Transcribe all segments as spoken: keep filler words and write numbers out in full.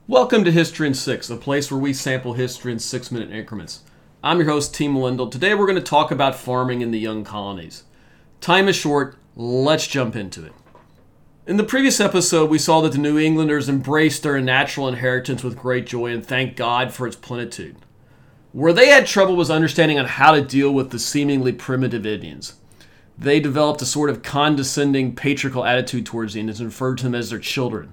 Welcome to History in Six, a place where we sample history in six-minute increments. I'm your host, T. Melindle. Today we're going to talk about farming in the young colonies. Time is short, let's jump into it. In the previous episode, we saw that the New Englanders embraced their natural inheritance with great joy and thanked God for its plenitude. Where they had trouble was understanding on how to deal with the seemingly primitive Indians. They developed a sort of condescending, patriarchal attitude towards the Indians and referred to them as their children.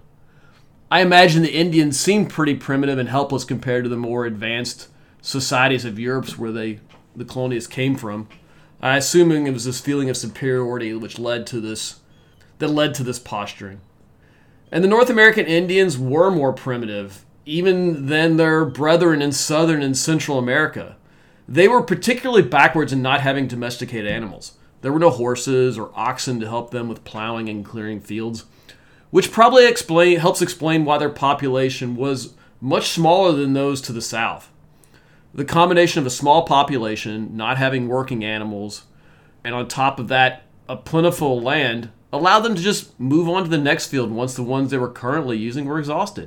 I imagine the Indians seemed pretty primitive and helpless compared to the more advanced societies of Europe where they, the colonists came from. I assuming it was this feeling of superiority which led to this, that led to this posturing. And the North American Indians were more primitive, even than their brethren in Southern and Central America. They were particularly backwards in not having domesticated animals. There were no horses or oxen to help them with plowing and clearing fields, which probably explain, helps explain why their population was much smaller than those to the south. The combination of a small population, not having working animals, and on top of that, a plentiful land, allowed them to just move on to the next field once the ones they were currently using were exhausted.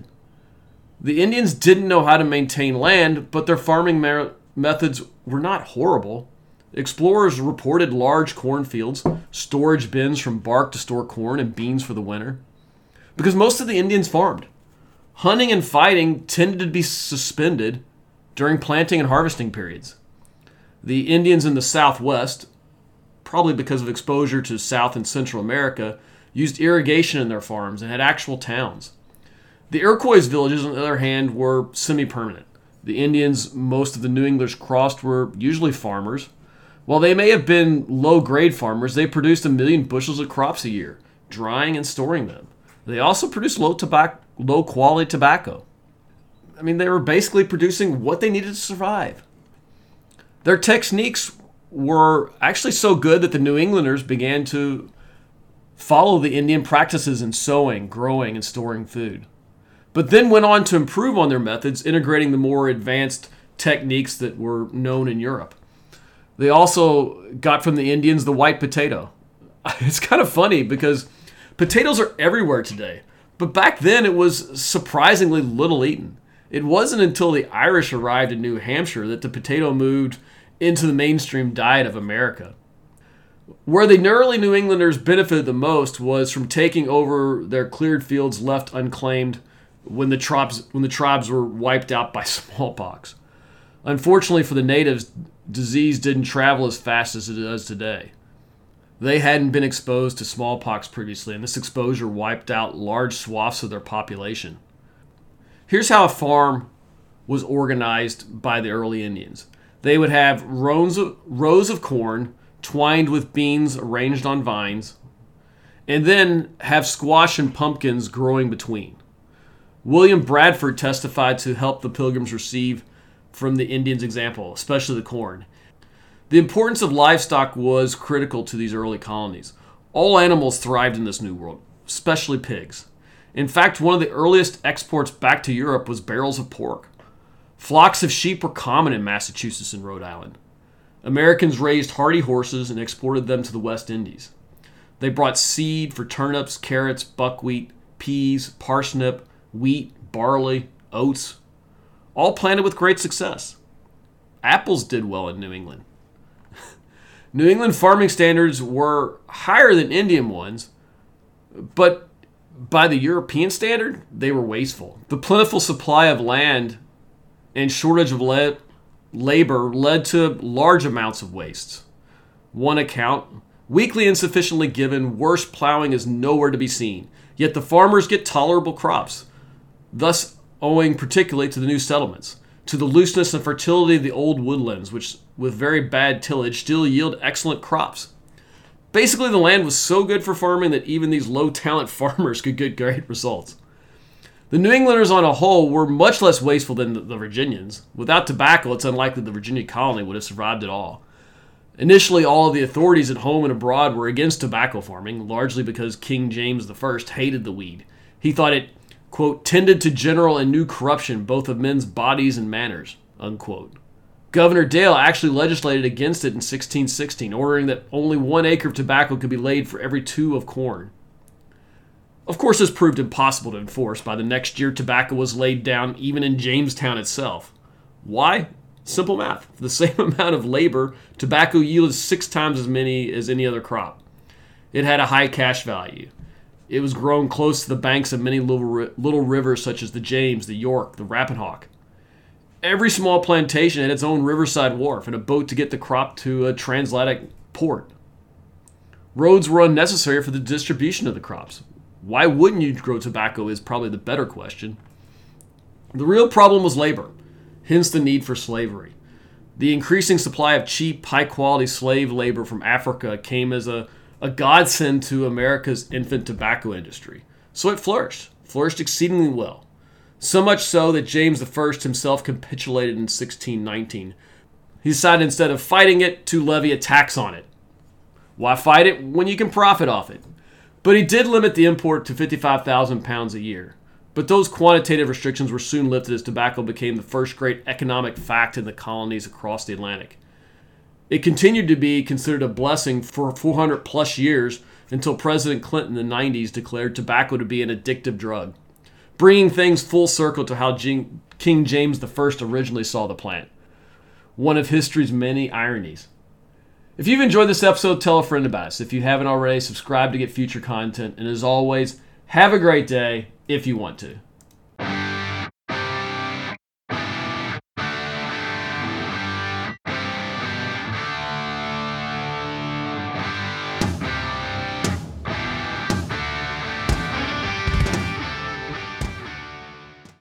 The Indians didn't know how to maintain land, but their farming mer- methods were not horrible. Explorers reported large cornfields, storage bins from bark to store corn and beans for the winter, because most of the Indians farmed. Hunting and fighting tended to be suspended during planting and harvesting periods. The Indians in the Southwest, probably because of exposure to South and Central America, used irrigation in their farms and had actual towns. The Iroquois villages, on the other hand, were semi-permanent. The Indians most of the New Englanders crossed were usually farmers. While they may have been low-grade farmers, they produced a million bushels of crops a year, drying and storing them. They also produced low tobacco, low-quality tobacco. I mean, they were basically producing what they needed to survive. Their techniques were actually so good that the New Englanders began to follow the Indian practices in sowing, growing, and storing food, but then went on to improve on their methods, integrating the more advanced techniques that were known in Europe. They also got from the Indians the white potato. It's kind of funny because potatoes are everywhere today, but back then it was surprisingly little eaten. It wasn't until the Irish arrived in New Hampshire that the potato moved into the mainstream diet of America. Where the early New Englanders benefited the most was from taking over their cleared fields left unclaimed when the tribes, when the tribes were wiped out by smallpox. Unfortunately for the natives, disease didn't travel as fast as it does today. They hadn't been exposed to smallpox previously, and this exposure wiped out large swaths of their population. Here's how a farm was organized by the early Indians. They would have rows of, rows of corn twined with beans arranged on vines, and then have squash and pumpkins growing between. William Bradford testified to help the Pilgrims receive from the Indians' example, especially the corn. The importance of livestock was critical to these early colonies. All animals thrived in this new world, especially pigs. In fact, one of the earliest exports back to Europe was barrels of pork. Flocks of sheep were common in Massachusetts and Rhode Island. Americans raised hardy horses and exported them to the West Indies. They brought seed for turnips, carrots, buckwheat, peas, parsnip, wheat, barley, oats, all planted with great success. Apples did well in New England. New England farming standards were higher than Indian ones, but by the European standard, they were wasteful. The plentiful supply of land and shortage of le- labor led to large amounts of waste. One account, weakly insufficiently given, worse plowing is nowhere to be seen, yet the farmers get tolerable crops, thus owing particularly to the new settlements, to the looseness and fertility of the old woodlands, which, with very bad tillage, still yield excellent crops. Basically, the land was so good for farming that even these low-talent farmers could get great results. The New Englanders on a whole were much less wasteful than the, the Virginians. Without tobacco, it's unlikely the Virginia colony would have survived at all. Initially, all of the authorities at home and abroad were against tobacco farming, largely because King James the First hated the weed. He thought it, quote, tended to general and new corruption both of men's bodies and manners, unquote. Governor Dale actually legislated against it in sixteen sixteen, ordering that only one acre of tobacco could be laid for every two of corn. Of course, this proved impossible to enforce. By the next year, tobacco was laid down even in Jamestown itself. Why? Simple math. For the same amount of labor, tobacco yielded six times as many as any other crop. It had a high cash value. It was grown close to the banks of many little, little rivers such as the James, the York, the Rappahannock. Every small plantation had its own riverside wharf and a boat to get the crop to a transatlantic port. Roads were unnecessary for the distribution of the crops. Why wouldn't you grow tobacco is probably the better question. The real problem was labor, hence the need for slavery. The increasing supply of cheap, high-quality slave labor from Africa came as a, a godsend to America's infant tobacco industry. So it flourished, flourished exceedingly well. So much so that James the First himself capitulated in sixteen nineteen. He decided instead of fighting it to levy a tax on it. Why fight it when you can profit off it? But he did limit the import to fifty-five thousand pounds a year. But those quantitative restrictions were soon lifted as tobacco became the first great economic fact in the colonies across the Atlantic. It continued to be considered a blessing for four hundred plus years until President Clinton in the nineties declared tobacco to be an addictive drug, bringing things full circle to how King James the First originally saw the plant. One of history's many ironies. If you've enjoyed this episode, tell a friend about us. If you haven't already, subscribe to get future content. And as always, have a great day if you want to.